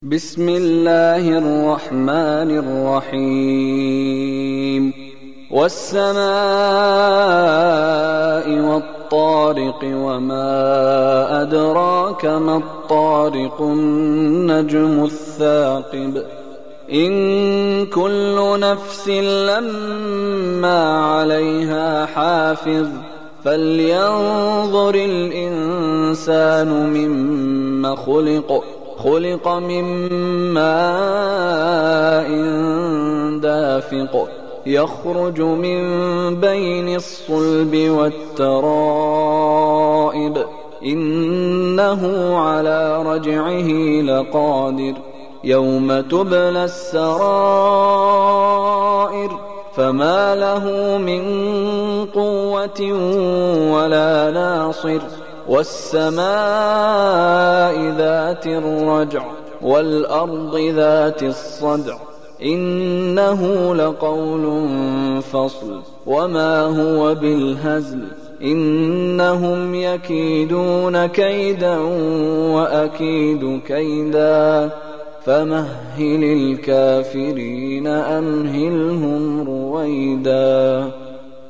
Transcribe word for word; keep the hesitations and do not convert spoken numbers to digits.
بسم الله الرحمن الرحيم والسماء والطارق وما أدراك ما الطارق النجم الثاقب إن كل نفس لما عليها حافظ فلينظر الإنسان مما خلق خلق من ماء دافق يخرج من بين الصلب والترائب إنه على رجعه لقادر يوم تبلى السرائر فما له من قوة ولا ناصر والسماء ذات الرجع والأرض ذات الصدع إنه لقول فصل وما هو بالهزل إنهم يكيدون كيدا وأكيد كيدا فمهل الكافرين أمهلهم رويدا.